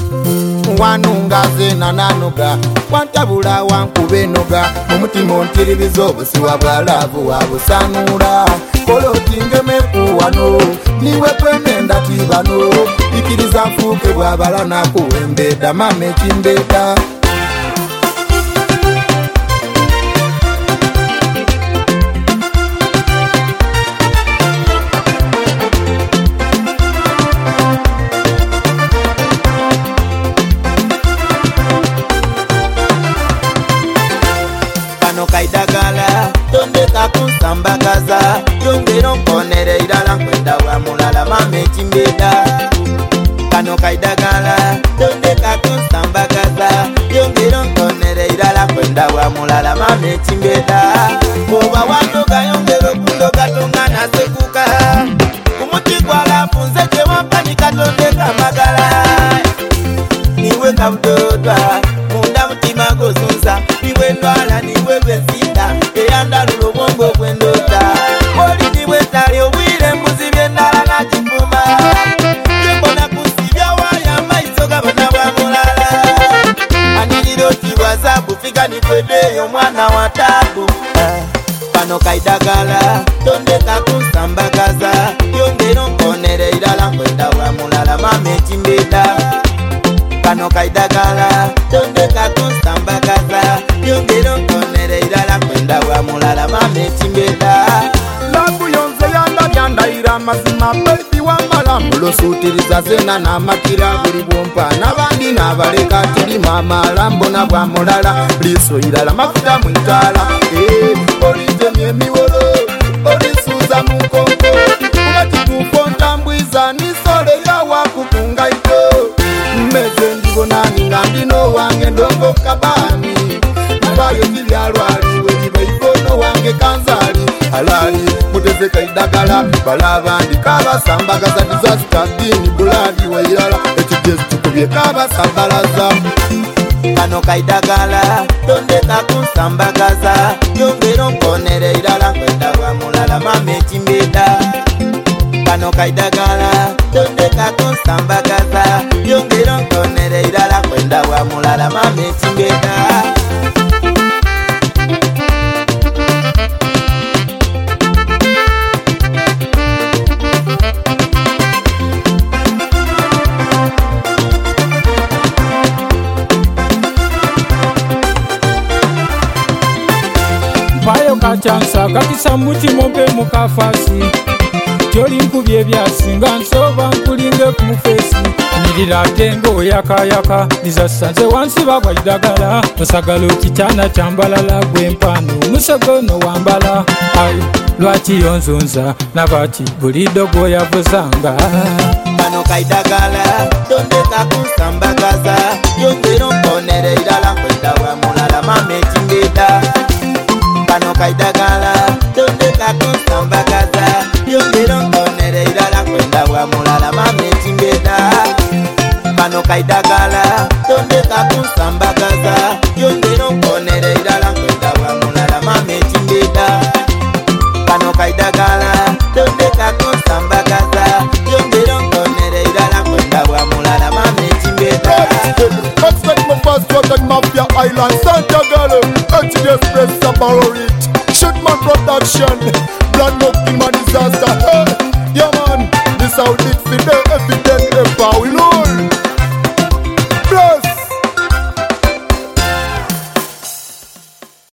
wanunga zena nanuga wantabula wankubenoga mumutima ontiribiza obusiwa bwalavu wabusanula kolotingeme-kuwano niwe kwemenda tibano ikiriza nfuke bwabala nakuwembeda mama ekimbeda kaidagala tondeka kunsambagaza yongera onkonere irala nkwenda bwa mulala mama ekimbeda kano kaidagala tondeka kunsambagaza yongera onkonere irala nkwenda bwa mulala mama ekimbeda oba wandoga yongera okundoga tongana sekuka kumuti gwalafunze gyewampanika tondeka magala niwe kabudodwa munda mutima gozunza niwe ndwala niwe bwensinda eyandalula obwongo bwendota oli niwe tali obwire mbuzi byendala nakifuma yembona kusibya waya maiso gabona bwa mulala anirira otibwa zabu fika nitwedeyo omwana wa tabu kano kaidagala tondeka kunsambagaza yongera onkonere irala nkwenda bwa mulala mama ekimbeda kano kaidagala tondeka kunsambagaza yongera onkonere irala kwenda bwa mulala mama ekimbeda labu yonze yandabyandayira mazima bebi wamala mulosutiriza zena namakira buli bwompa nabandi nabaleka tiri mama lambona bwa mulala liso irala mafuta mwitala olitemye emiwolo olisuza mukongo kuba kituufu ntambwiza nisole yawakukungaito mmeze ndibonani nga ndino wange ndongo kabani mbayo kibyalwaliwe libaifono wange kanzali halali muteze kaidagala balabandi kabasambagaza dizasitadini buladi wairala ekigezi tukubye kabasambalaza kano kaidagala tondeka kunsambagaza yongera onkonere irala nkwenda bwa mulala mama ekimbeda kano kaidagala tondeka kunsambagaza yongera onkonere irala kwenda bwa mulala mama ekimbeda mpayo kachansa kakisa mutima mpe mukafasi kyoli nkubye byasinga nsoba nkulinge ku mufesi nirira tengo oyakayaka nizasanze wansi bagwaidagala osagala okikyana kyambalala gwempano musogono wambala ai lwaki yonzunza nabaki bulido gwoyavuzanga kano kaidagala tondeka kunsambagaza yongera onkonere irala nkwenda bwa mulala mama ekimbeda kano kaidagala tondeka kunsambagaza yongera onkonere irala kwenda bwa mulala mama ekimbeda kano kaidagala tondeka kunsambagaza yongera onkonere irala kwenda bwa mulala mama ekimbeda kano kaidagala tondeka kunsambagaza yongera onkonere irala kwenda bwa mulala mama ekimbeda Mafia Island, Santa Gala, HDS Press, Sabarorit, Shotman Production, Blood Looking Man Disaster. Yeah man, this how it fit the evident ever.